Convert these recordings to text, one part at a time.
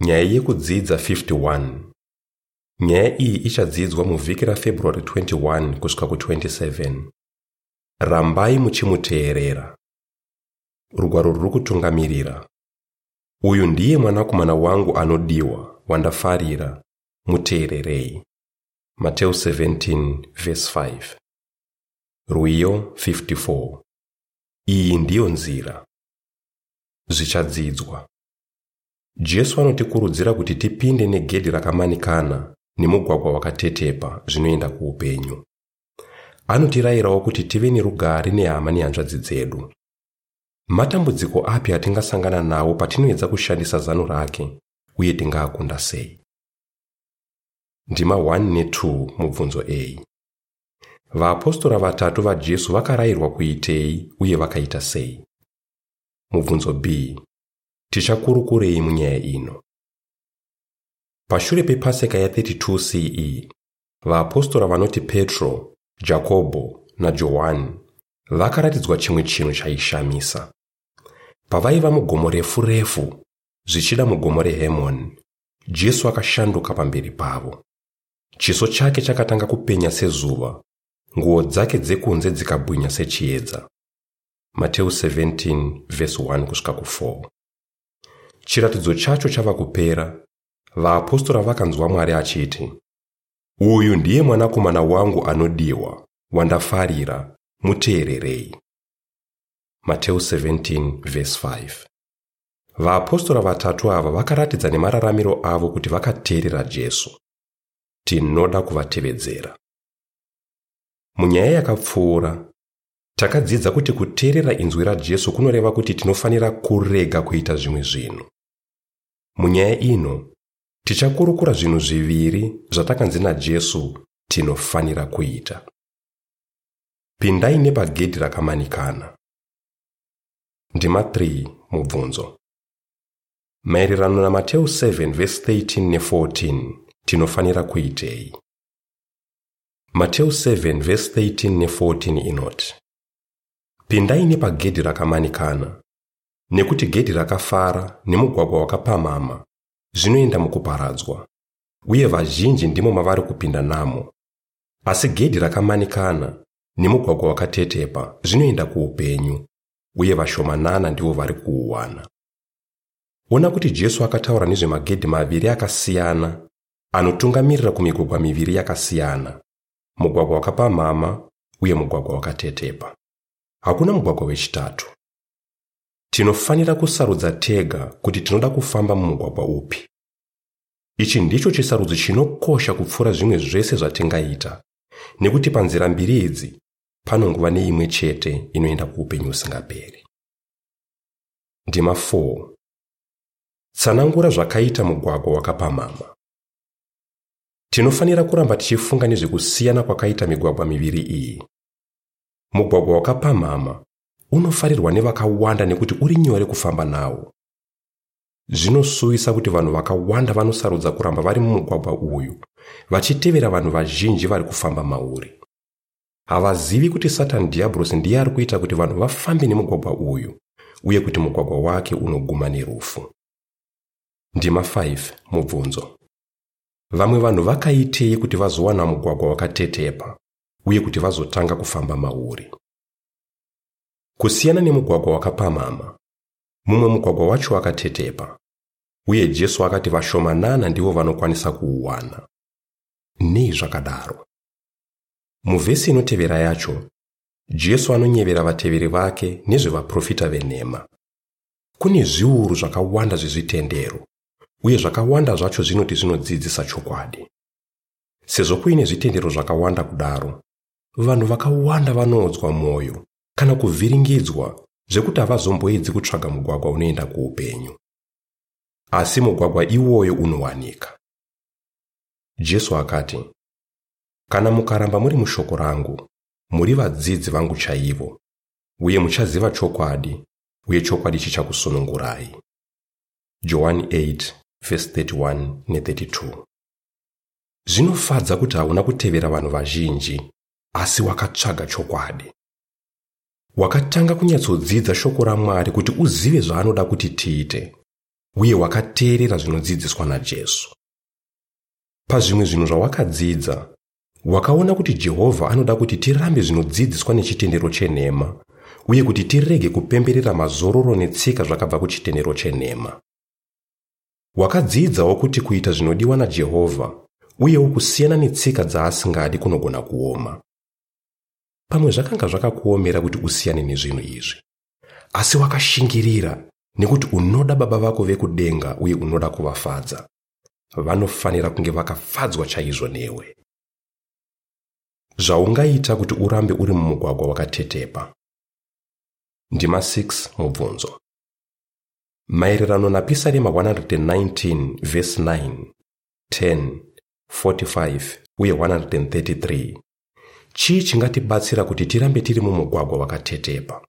Nyaya yekudzidza 51. Nyaya iyi ichadzidzwa muvhiki raFebruary 21 kusvika ku27. Rambai muchimuteerera. Rugwaro ruri kutungamirira. Uyu ndiye mwanakomana wangu anodiwa, wandafarira, muteererei. Mateo 17 verse 5. Rwiyo 54. Iyi ndiyo nzira. Zvichadzidzwa. Jesu anotikurudzira kuti tipinde negedhi rakamanikana nemugwagwa wakatetepa zvinoenda kuupenyu. Anotirayirawo kuti tive nerugare nehama nehanzvadzi dzedu. Matambudziko api atingasangana nawo patinoedza kushandisa zano rake uye tingaakunda sei? Ndima 1 ne2 mubvunzo A. Vaapostora vatatu vaJesu vakarayirwa kuitei uye vakaita sei? Mubvunzo B. Tichakurukurei munyaya ino? Pashure pePaseka ya32 CE, vaapostora vanoti Petro, Jakobho naJohani vakaratidzwa chimwe chinhu chaishamisa. Pavaiva mugomo refu zvichida mugomo reHemoni, Jesu akashanduka pamberi pavo. Chiso chake chakatanga kupenya sezuva, nguo dzake dzekunze dzikabwinya sechiedza. Mateo 17 verse 1 kusvika ku4. Chiratidzo chacho chava kupera, vaapostora vakanzwa Mwari achiti, uyu ndiye mwanakomana wangu anodiwa, wandafarira, muteererei. Mateo 17 verse 5. Vaapostora vatatu ava vakaratidza nemararamiro avo kuti vakateerera Jesu. Tinoda kuvatevedzera. Munyaya yakapfuura, takadzidza kuti kuteerera inzwi raJesu kunoreva kuti tinofanira kurega kuita zvimwe zvinhu. Munyaya ino, tichakurukura zvinhu zviviri zvatakanzi naJesu tinofanira kuita. Pindai nepagedhi rakamanikana. Ndima 3 mubvunzo. Maererano naMateo 7 verse 13 ne14 tinofanira kuitei? Mateo 7 verse 13 ne14 inoti, pindai nepagedhi rakamanikana, nekuti gedhi rakafara nemugwagwa wakapamhama zvinoenda mukuparadzwa, uye vazhinji ndimo mavari kupinda namo. Asi gedhi rakamanikana nemugwagwa wakatetepa zvinoenda kuupenyu, uye vashomanana ndivo vari kuuwana. Ona kuti Jesu akataura nezvemagedhi maviri akasiyana anotungamirira kumigwagwa miviri yakasiyana, mugwagwa wakapamhama uye mugwagwa wakatetepa. Hakuna mugwagwa wechitatu. Tinofanira kusarudza tega kuti tinoda kufamba mumugwagwa upi. Ichi ndicho chisarudzo chinokosha kupfuura zvimwe zvese zvatingaita, nekuti panzira mbiri idzi panongova neimwe chete inoenda kuupenyu usingaperi. Ndima 4. Tsanangura zvakaita mugwagwa wakapamhama. Tinofanira kuramba tichifunga nezvekusiyana kwakaita migwagwa miviri iyi. Mugwagwa wakapamhama unofarirwa nevakawanda nekuti uri nyore kufamba nawo. Zvinosuvisa kuti vanhu vakawanda vanosarudza kuramba vari mumugwagwa uyu, vachitevera vanhu vazhinji vari kufamba mauri. Havazivi kuti Satani Dhiabhorosi ndiye ari kuita kuti vanhu vafambe nemugwagwa uyu, uye kuti mugwagwa wake unoguma nerufu. Ndima 5 mubvunzo. Vamwe vanhu vakaitei kuti vazowana mugwagwa wakatetepa, uye kuti vazotanga kufamba mauri? Kusiyana nemugwagwa wakapamhama, mumwe mugwagwa wacho wakatetepa, uye Jesu akati vashomanana ndivo vanokwanisa kuuwana. Nei zvakadaro? Muvhesi inotevera yacho, Jesu anonyevera vateveri vake nezvevaprofita venhema. Kune zviuru zvakawanda zvezvitendero, uye zvakawanda zvacho zvinoti zvinodzidzisa chokwadi. Sezvo kuine zvitendero zvakawanda kudaro, vanhu vakawanda vanoodzwa mwoyo kana kuvhiringidzwa zvekuti havazomboedzi kutsvaga mugwagwa unoenda kuupenyu. Asi mugwagwa iwoyo unowanika. Jesu akati, kana mukaramba muri mushoko rangu, muri vadzidzi vangu chaivo, uye muchaziva chokwadi, uye chokwadi chichakusunungurai. Johani 8 verse 31 ne32. Zvinofadza kuti hauna kutevera vanhu vazhinji, asi wakatsvaga chokwadi. Wakatanga kunyatsodzidza shoko raMwari kuti uzive zvaanoda kuti tiite, uye wakateerera zvinodzidziswa naJesu. Pazvimwe zvinhu zvawakadzidza, wakaona kuti Jehovha anoda kuti tirambe zvinodzidziswa nechitendero chenhema uye kuti tirege kupemberera mazororo netsika zvakabva kuchitendero chenhema. Wakadzidzawo kuti kuita zvinodiwa naJehovha uyewo kusiyana netsika dzaasingadi kunogona kuoma. Pamwe zvakanga zvakakuomera kuti usiyane nezvinhu izvi, asi wakashingirira nekuti unoda Baba vako vekudenga uye unoda kuvafadza. Vanofanira kunge vakafadzwa chaizvo newe. Zvaungaita kuti urambe uri mumugwagwa wakatetepa. Ndima 6 mubvunzo. Maererano naPisarema 119 verse 9, 10, 45 uye 133, chii chingatibatsira kuti tirambe tiri mumugwagwa wakatetepa?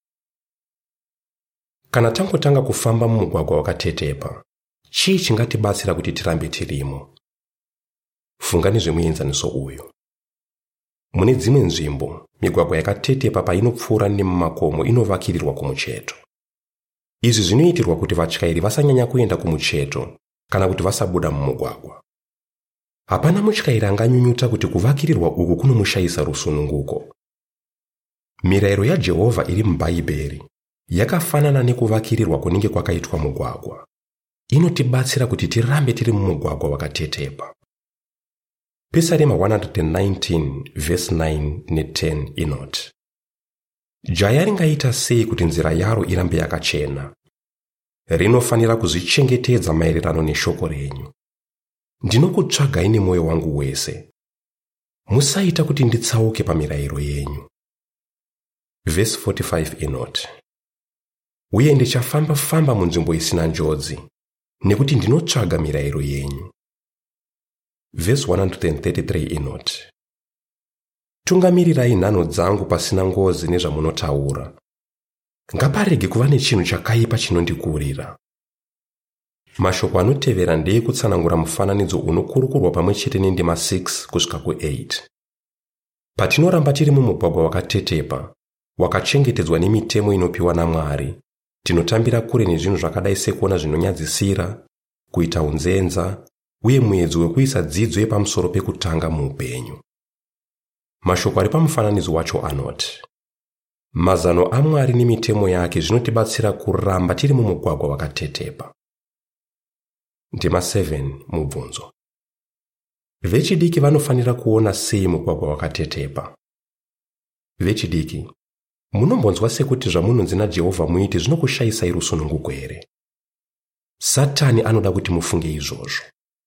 Kana tangotanga kufamba mumugwagwa wakatetepa, chii chingatibatsira kuti tirambe tirimo? Fungani zvemuenzaniso uyu. Mune dzimwe nzvimbo, migwagwa yakatetepa painopfuura nemumakomo inovakirirwa kumucheto. Izvi zvinoitirwa kuti vatyairi vasanyanya kuenda kumucheto kana kuti vasabuda mumugwagwa. Hapana mutyairi anganyunyuta kuti kuvakirirwa uku kunomushayisa rusununguko. Mirayiro yaJehovha iri mubhaibheri yakafanana nekuvakirirwa kunenge kwakaitwa mugwagwa. Inotibatsira kuti tirambe tiri mumugwagwa wakatetepa. Pisarema 119 verse 9 ne10 inoti: Jaya ringaita sei kuti nzira yaro irambe yakachena? Rinofanira kuzvichengetedza maererano neshoko renyu. Ndinokutsvagai nemwoyo wangu wese. Musaita kuti nditsauke pamirayiro yenyu. Verse 45 inoti: Uye ndichafamba munzvimbo isina njodzi, nekuti ndinotsvaga mirayiro yenyu. Verse 133 inoti: Tungamirirai nhano dzangu pasina ngozi nezvamunotaura. Ngaparege kuva nechinhu chakaipa chinondikurira. Mashoko anotevera ndeekutsanangura mufananidzo unokurukurwa pamwe chete nendima 6 kusvika ku8. Patinoramba tiri mumugwagwa wakatetepa, wakachengetedzwa nemitemo inopiwa naMwari, tinotambira kure nezvinhu zvakadai sekuona zvinonyadzisira, kuita unzenza, uye muedzo wekuisa dzidzo yepamusoro pekutanga muupenyu. Mashoko ari pamufananidzo wacho anoti: Mazano aMwari nemitemo yake zvinotibatsira kuramba tiri mumugwagwa wakatetepa. Ndima 7 mubvunzo. Vechidiki vanofanira kuona sei mugwagwa wakatetepa? Vechidiki, munombonzwa sekuti zvamunonzi naJehovha muiti zvinokushayisai rusununguko here? Satani anoda kuti mufunge izvozvo.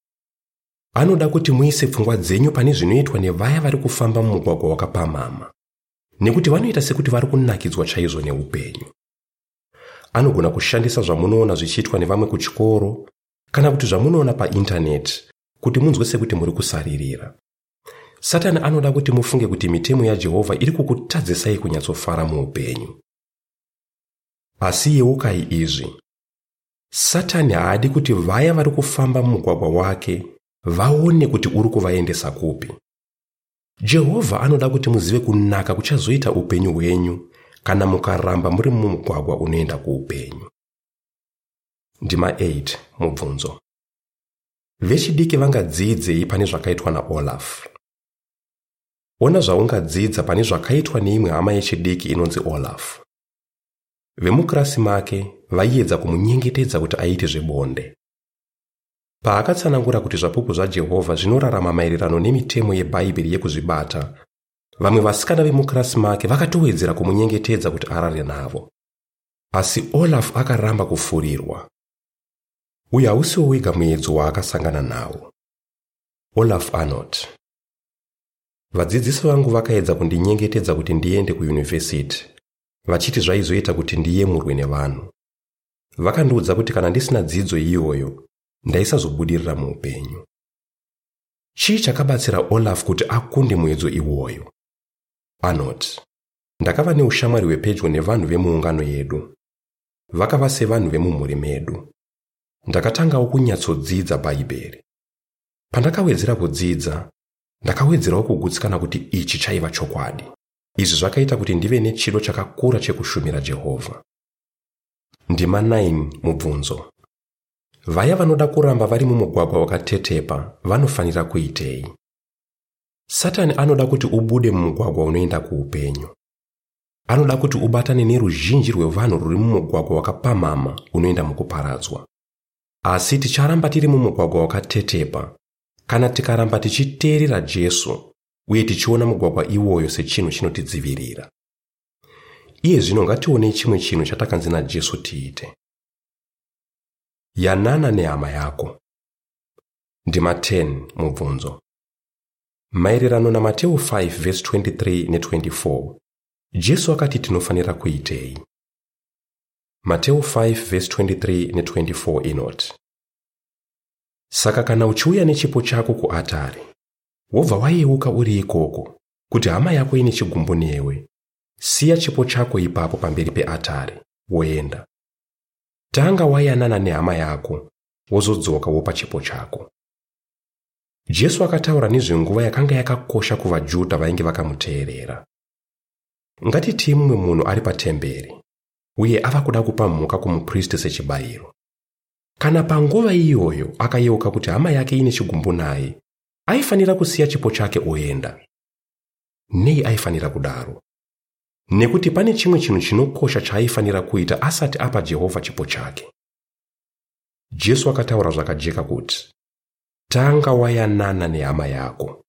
Anoda kuti muise pfungwa dzenyu pane zvinoitwa nevaya vari kufamba mumugwagwa wakapamhama, nekuti vanoita sekuti vari kunakidzwa chaizvo neupenyu. Anogona kushandisa zvamunoona zvichiitwa nevamwe kuchikoro kana kuti zvamunoona paintaneti kuti munzwe sekuti muri kusaririra. Satani anoda kuti mufunge kuti mitemo yaJehovha iri kukutadzisai kunyatsofara muupenyu. Asi yeukai izvi. Satani haadi kuti vaya vari kufamba mumugwagwa wake vaone kuti uri kuvaendesa kupi. Jehovha anoda kuti muzive kunaka kuchazoita upenyu hwenyu kana mukaramba muri mumugwagwa unoenda kuupenyu. Ndima 8 mubvunzo. Vechidiki vangadzidzei pane zvakaitwa naOlaf? Ona zvaungadzidza pane zvakaitwa neimwe hama yechidiki inonzi Olaf. Vemukirasi make vaiedza kumunyengetedza kuti aite zvebonde. Paakatsanangura kuti zvapupu zvaJehovha zvinorarama maererano nemitemo yeBhaibheri yekuzvibata, vamwe vasikana vemukirasi make vakatowedzera kumunyengetedza kuti arare navo. Asi Olaf akaramba kufurirwa. Uyu hausiwo wega muedzo waakasangana nawo. Olaf anoti: Vadzidzisi vangu vakaedza kundinyengetedza kuti ndiende kuyunivhesiti, vachiti zvaizoita kuti ndiyemurwe nevanhu. Vakandiudza kuti kana ndisina dzidzo iyoyo, ndaisazobudirira muupenyu. Chii chakabatsira Olaf kuti akunde muedzo iwoyo? Anoti: Ndakava neushamwari hwepedyo nevanhu vemuungano yedu. Vakava sevanhu vemumhuri medu. Ndakatangawo kunyatsodzidza Bhaibheri. Pandakawedzera kudzidza, ndakawedzerawo kugutsikana kuti ichi chaiva chokwadi. Izvi zvakaita kuti ndive nechido chakakura chekushumira Jehovha. Ndima 9 mubvunzo. vaya vanoda kuramba vari mumugwagwa wakatetepa vanofanira kuitei? Satani anoda kuti ubude mumugwagwa unoenda kuupenyu. Anoda kuti ubatane neruzhinji rwevanhu ruri mumugwagwa wakapamhama unoenda mukuparadzwa. Asi ticharamba tiri mumugwagwa wakatetepa kana tikaramba tichiteerera Jesu uye tichiona mugwagwa iwoyo sechinhu chinotidzivirira. Iye zvino ngationei chimwe chinhu chatakanzi naJesu tiite. Yanana nehama yako. Ndima 10 mubvunzo. Maererano naMateo 5 verse 23 ne24, Jesu akati tinofanira kuitei. Mateo 5 verse 23 ne24 inoti: Saka kana uchiuya nechipo chako kuatare, wobva wayeuka uri ikoko, kuti hama yako ine chigumbu newe, siya chipo chako ipapo pamberi peatare, woenda. Tanga wayanana nehama yako, wozodzoka wopa chipo chako. Jesu akataura nezvenguva yakanga yakakosha kuvaJudha vainge vakamuteerera. Ngatiti mumwe munhu ari patemberi uye ava kuda kupa mhuka kumuprista sechibayiro. Kana panguva iyoyo akayeuka kuti hama yake ine chigumbu naye, aifanira kusiya chipo chake oenda. Nei aifanira kudaro? Nekuti pane chimwe chinhu chinokosha chaaifanira kuita asati apa Jehovha chipo chake. Jesu akataura zvakajeka kuti tanga wayanana nehama yako.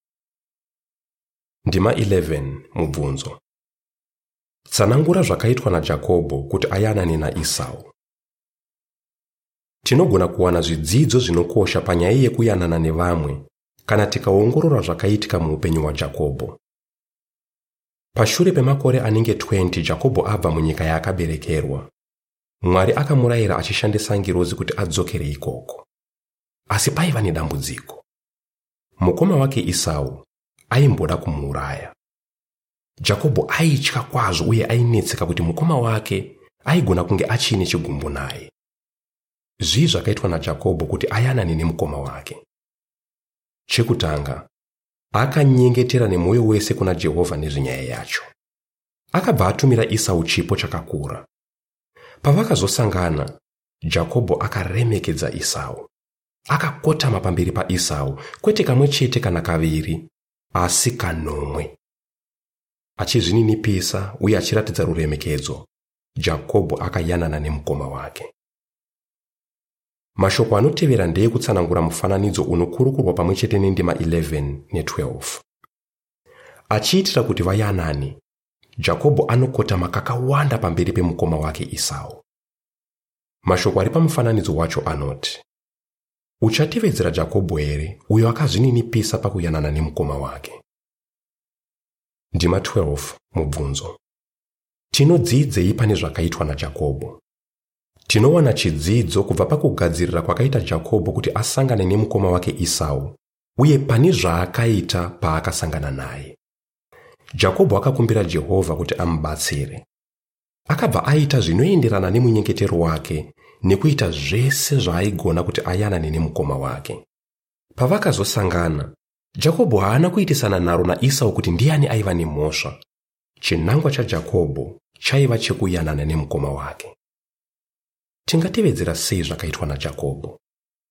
Ndima 11 mubvunzo. Tsanangura zvakaitwa naJakobho kuti ayanane naEsau. Tinogona kuwana zvidzidzo zvinokosha panyaya yekuyanana nevamwe kana tikaongorora zvakaitika muupenyu hwaJakobho. Pashure pemakore anenge 20 Jakobho abva munyika yaakaberekerwa, Mwari akamurayira achishandisa ngirozi kuti adzokere ikoko. Asi paiva nedambudziko. Mukoma wake Esau aimboda kumuuraya. Jakobho aitya kwazvo uye ainetseka kuti mukoma wake aigona kunge achine chigumbu naye. Zvii zvakaitwa naJakobho kuti ayanane nemukoma wake? Chekutanga, akanyengetera nemwoyo wese kuna Jehovha nezvenyaya yacho. Akabva atumira Esau chipo chakakura. Pavakazosangana, Jakobho akaremekedza Esau. Akakotama pamberi paEsau, kwete kamwe chete kana kaviri, asi kanomwe. Achizvininipisa uye achiratidza ruremekedzo, Jakobho akayanana nemukoma wake. Mashoko anotevera ndeekutsanangura mufananidzo unokurukurwa pamwe chete nendima 11 ne12. Achiitira kuti vayanane, Jakobho anokotama kakawanda pamberi pemukoma wake Esau. Mashoko ari pamufananidzo wacho anoti: Uchatevedzera Jakobho here, uyo akazvininipisa pakuyanana nemukoma wake? Ndima 12 mubvunzo. Tinodzidzei pane zvakaitwa naJakobho? Tinowana chidzidzo kubva pakugadzirira kwakaita Jakobho kuti asangane nemukoma wake Esau, uye pane zvaakaita paakasangana naye. Jakobho akakumbira Jehovha kuti amubatsire. Akabva aita zvinoenderana nemunyengetero wake nekuita zvese zvaaigona kuti ayanane nemukoma wake. Pavakazosangana, Jakobho haana kuitisana naro naEsau kuti ndiani aiva nemhosva. Chinangwa chaJakobho chaiva chekuyanana nemukoma wake. Tingatevedzera sei zvakaitwa naJakobho?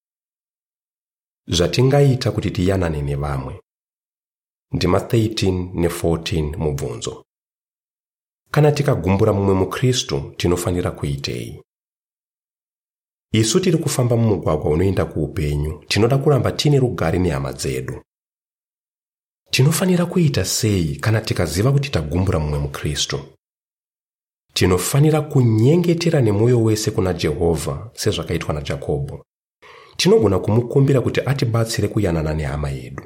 Zvatingaita kuti tiyanane nevamwe. Ndima 13 ne14 mubvunzo. Kana tikagumbura mumwe muKristu, tinofanira kuitei? Isu tiri kufamba mumugwagwa unoenda kuupenyu, tinoda kuramba tine rugare nehama dzedu. Tinofanira kuita sei kana tikaziva kuti tagumbura mumwe muKristu? Tinofanira kunyengetera nemwoyo wese kuna Jehovha sezvakaitwa naJakobho. Tinogona kumukumbira kuti atibatsire kuyanana nehama yedu.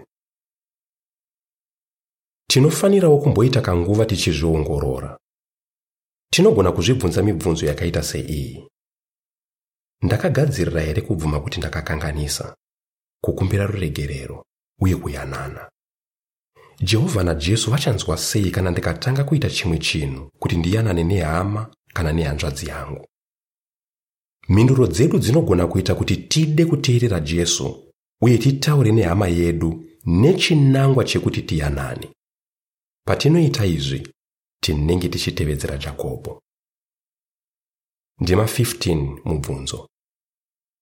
Tinofanirawo kumboita kanguva tichizviongorora. Tinogona kuzvibvunza mibvunzo yakaita seiyi: ndakagadzirira here kubvuma kuti ndakakanganisa, kukumbira ruregerero uye kuyanana? Jehovha naJesu vachanzwa sei kana ndikatanga kuita chimwe chinhu kuti ndiyanane nehama kana nehanzvadzi yangu? Mhinduro dzedu dzinogona kuita kuti tide kuteerera Jesu uye titaure nehama yedu nechinangwa chekuti tiyanane. Patinoita izvi, tinenge tichitevedzera Jakobho. Ndima 15 mubvunzo.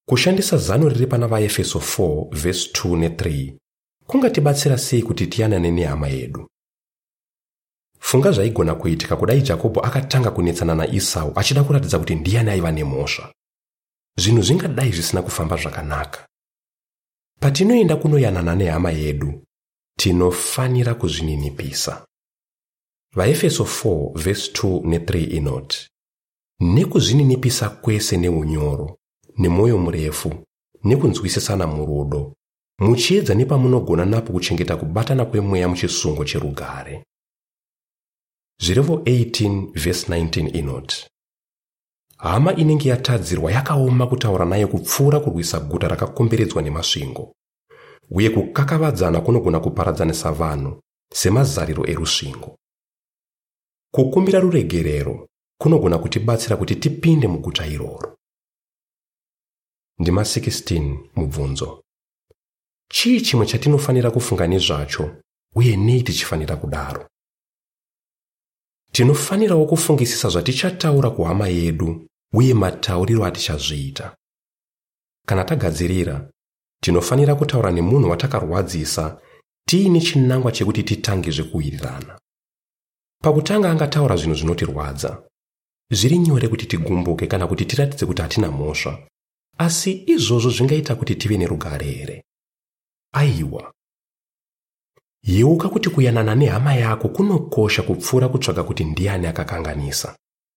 kushandisa zano riri pana vaEfeso 4 verse 2 ne3 kungatibatsira sei kuti tiyanane nehama yedu? Funga zvaigona kuitika kudai Jakobho akatanga kunetsana naEsau achida kuratidza kuti ndiani aiva nemhosva. Zvinhu zvingadai zvisina kufamba zvakanaka. Patinoenda kunoyanana nehama yedu, tinofanira kuzvininipisa. VaEfeso 4 verse 2 ne3 inoti, nekuzvininipisa kwese neunyoro, nemwoyo murefu, nekunzwisisana murudo, muchiedza nepamunogona napo kuchengeta kubatana kwemweya muchisungo cherugare. Zvirevo 18 verse 19 inoti, hama inenge yatadzirwa yakaoma kutaura naye kupfuura kurwisa guta rakakomberedzwa nemasvingo, uye kukakavadzana kunogona kuparadzanisa vanhu semazariro erusvingo. Kukumbira ruregerero kunogona kutibatsira kuti tipinde muguta iroro. Ndima 16 mubvunzo. Chii chimwe chatinofanira kufunga nezvacho uye nei tichifanira kudaro? Tinofanirawo kufungisisa zvaticataura kuhama yedu uye matauriro atichazviita. Kana tagadzirira, tinofanira kutaura nemunhu watakarwadzisa tiine chinangwa chekuti titange zvekuwirirana. Pakutanga angataura zvinhu zvinotirwadza, zviri nyore kuti tigumbuke kana kuti tiratidze kuti hatina mhosva, asi izvozvo zvingaita kuti tive nerugare here? Aiwa! Yeuka kuti kuyanana nehama yako kunokosha kupfuura kutsvaga kuti ndiani akakanganisa.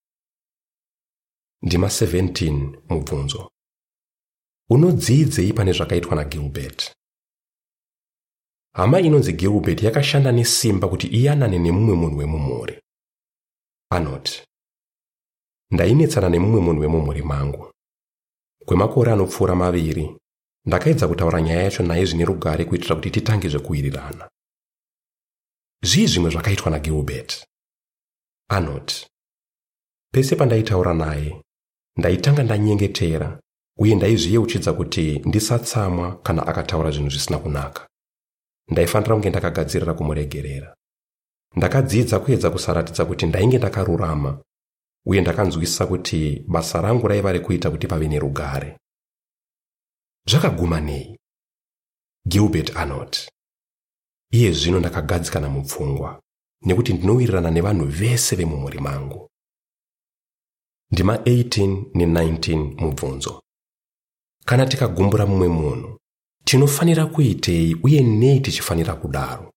Ndima 17 mubvunzo. Unodzidzei pane zvakaitwa naGilbert? Hama inonzi Gilbert yakashanda nesimba kuti iyanane nemumwe munhu wemumhuri. Anoti, ndainetsana nemumwe munhu wemumhuri mangu. Kwemakore anopfuura 2, ndakaedza kutaura nyaya yacho naye zvine rugare kuitira kuti titange zvekuwirirana. Zvii zvimwe zvakaitwa naGilbert? Anoti, pese pandaitaura naye, ndaitanga ndanyengetera uye ndaizviyeuchidza kuti ndisatsamwa kana akataura zvinhu zvisina kunaka. Ndaifanira kunge ndakagadzirira kumuregerera. Ndakadzidza kuedza kusaratidza kuti ndainge ndakarurama uye ndakanzwisisa kuti basa rangu raiva rekuita kuti pave nerugare. Zvakaguma nei? Gilbert anoti, iye zvino ndakagadzikana mupfungwa nekuti ndinowirirana nevanhu vese vemumhuri mangu. Ndima 18 ne19 mubvunzo. Kana tikagumbura mumwe munhu, tinofanira kuitei uye nei tichifanira kudaro?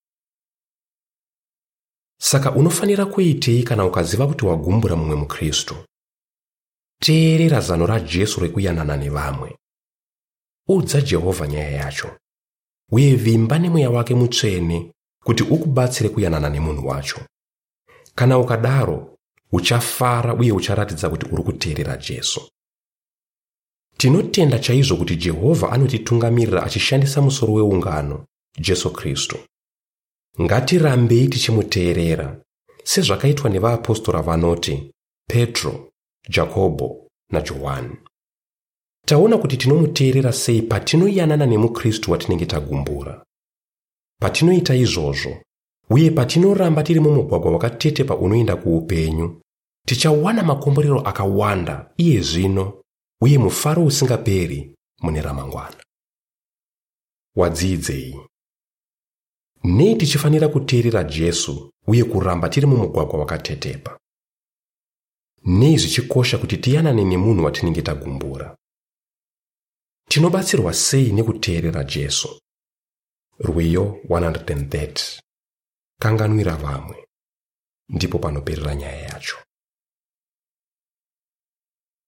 Saka unofanira kuitei kana ukaziva kuti wagumbura mumwe muKristu? Teerera zano raJesu rekuyanana nevamwe. Udza Jehovha nyaya yacho, uye vimba nemweya wake mutsvene kuti ukubatsire kuyanana nemunhu wacho. Kana ukadaro, uchafara uye ucharatidza kuti uri kuteerera Jesu. Tinotenda chaizvo kuti Jehovha anotitungamirira achishandisa musoro weungano, Jesu Kristu. Ngatirambei tichimuteerera, sezvakaitwa nevaapostora vanoti Petro, Jakobho naJohani. Taona kuti tinomuteerera sei patinoyanana nemuKristu watinenge tagumbura. Patinoita izvozvo, uye patinoramba tiri mumugwagwa wakatetepa unoenda kuupenyu, tichawana makomborero akawanda iye zvino uye mufaro usingaperi mune ramangwana. Wadzidzei. Nei tichifanira kuteerera Jesu uye kuramba tiri mumugwagwa wakatetepa? Nei zvichikosha kuti tiyanane nemunhu watinenge tagumbura? Tinobatsirwa sei nekuteerera Jesu? Rwiyo 130. Kanganwira vamwe. Ndipo panoperera nyaya yacho.